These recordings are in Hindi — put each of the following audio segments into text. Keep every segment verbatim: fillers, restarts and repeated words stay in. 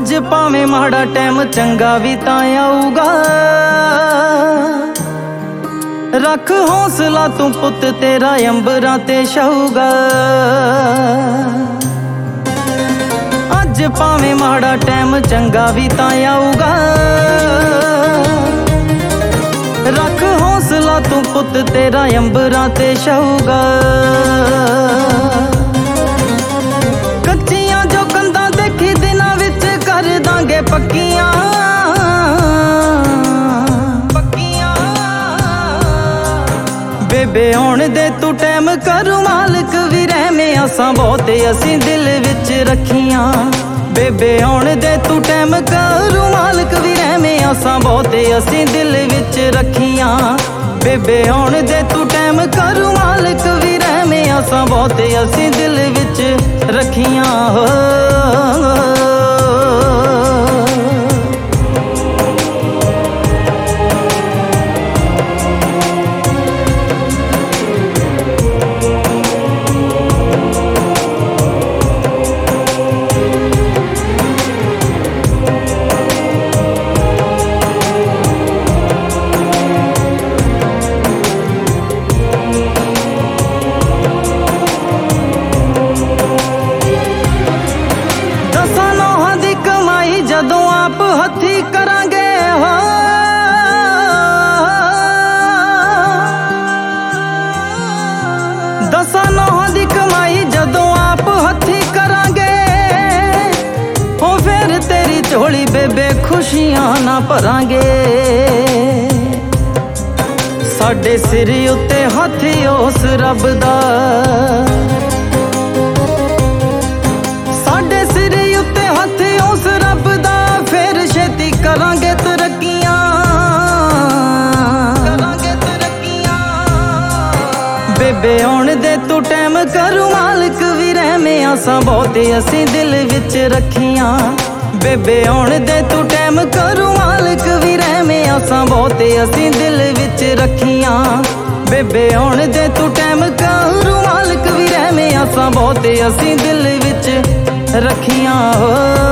अज भावें माड़ा टाइम चंगा भी तां आऊगा। रख हौसला तू पुत तेरा अंबरां ते छाऊगा। अज भावें माड़ा टाइम चंगा भी तां आऊगा। रख हौसला तू पुत तेरा अंबरां ते छाऊगा। कच्चियां जो कंधां देखी दिनां विच कर दांगे पक्कियां। पक्कियां बेबे आउण दे तू टैम करू मालिक भी रहमे असां बहुत असीं दिल विच रखियां। बेबे आउण दे तू टैम करू मालिक भी रहमे असां बहुत असीं दिल विच रखियां। बेबे आउण दे तू टैम करू मालिक भी रहमे असां बहुत असीं दिल विच रखियां। हो जदों आप हथी करांगे हो। दसां नौहां दी कमाई जदों आप हथी करांगे हो। फिर तेरी झोली बेबे खुशियां ना भरांगे। साडे सिर उत्ते हथ उस रब दा। साडे सिर उत्ते हथ उस रब दा। फिर छेती करांगे तरक्कियां। करांगे तरक्कियां। बेबे आउण दे तू टैम करू मालिक भी रहमे असां बहुत असीं दिल विच रखियां। बेबे आउण दे तू टैम करू मालिक भी रहमे असां बहुत असीं दिल विच रखियां। बेबे आउण दे तू टैम करू मालिक भी रहमे असां बहुत असीं दिल विच रखियां। हो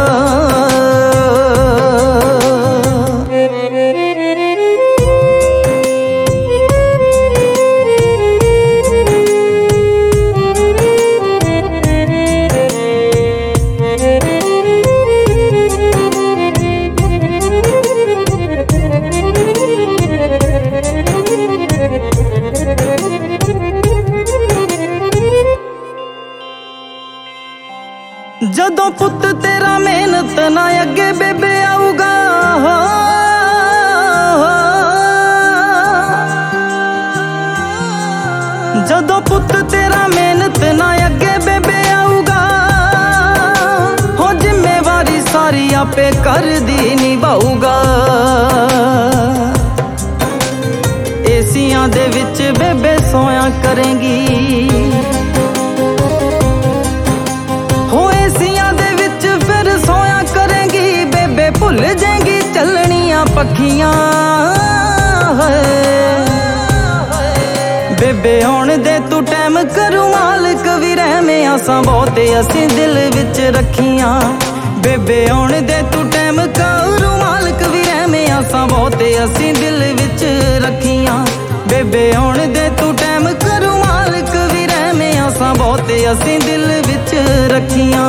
जदों पुत तेरा मेहनत ना अगे बेबे आऊगा। जदों पुत तेरा मेहनत ना अगे बेबे आऊगा। हो जिम्मेवारी सारी आपे कर दी निभाऊगा। एसियां दे विच बेबे सोया करेंगी। भुल जाएंगी चलनियां पखियां। बेबे आउण दे तू टैम करू मालिक भी रहमे असां बहुत असीं दिल विच रखियां। बेबे आउण दे तू टैम करू मालिक भी रहमे असां बहुत असीं दिल विच रखियां। बेबे आउण दे तू टैम करू मालिक भी रहमे असां बहुत असीं दिल विच रखियां।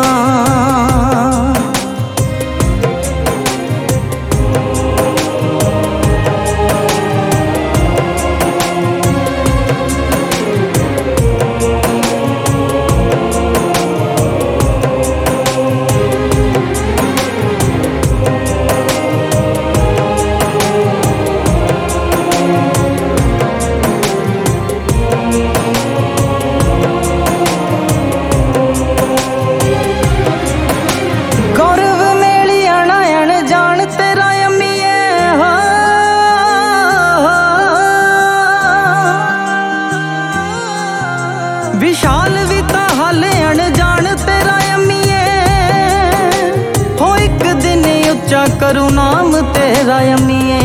विशाल भी ता हाले अनजान तेरा अम्मीए। हो एक दिन उच्चा करू नाम तेरा अम्मीए।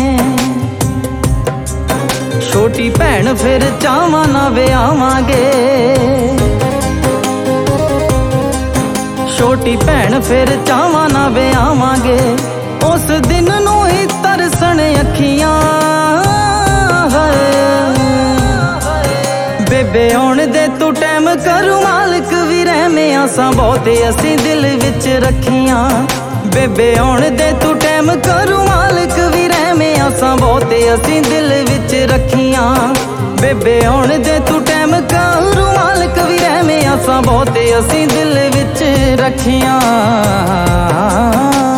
छोटी भैन फिर चावां ना व्यावांगे। ਛੋਟੀ ਭੈਣ ਫਿਰ ਚਾਵਾਂ ਨਾ ਵਿਆਵਾਂਗੇ, ਉਸ ਦਿਨ ਨੂੰ ਹੀ ਤਰਸਣ ਅੱਖੀਆਂ। ਬੇਬੇ ਆਉਣ ਦੇ ਤੂੰ ਟਾਈਮ ਕਰੂ ਮਾਲਕ ਵੀ ਰਹਿਵੇਂ ਆਸਾਂ ਬਹੁਤੇ ਅਸੀਂ ਦਿਲ ਵਿੱਚ ਰੱਖੀਆਂ। ਬੇਬੇ ਆਉਣ ਦੇ ਤੂੰ ਟਾਈਮ ਕਰੂ ਮਾਲਕ ਵੀ ਰਹਿਵੇਂ ਆਸਾਂ ਬਹੁਤੇ ਅਸੀਂ ਦਿਲ ਵਿੱਚ ਰੱਖੀਆਂ। ਬੇਬੇ ਆਉਣ ਦੇ ਤੂੰ ਟਾਈਮ ਕਰੂ ਮਾਲਕ ਵੀ ਰਹਿਵੇਂ ਆਸਾਂ ਬਹੁਤੇ ਅਸੀਂ ਦਿਲ ਵਿੱਚ ਰੱਖੀਆਂ।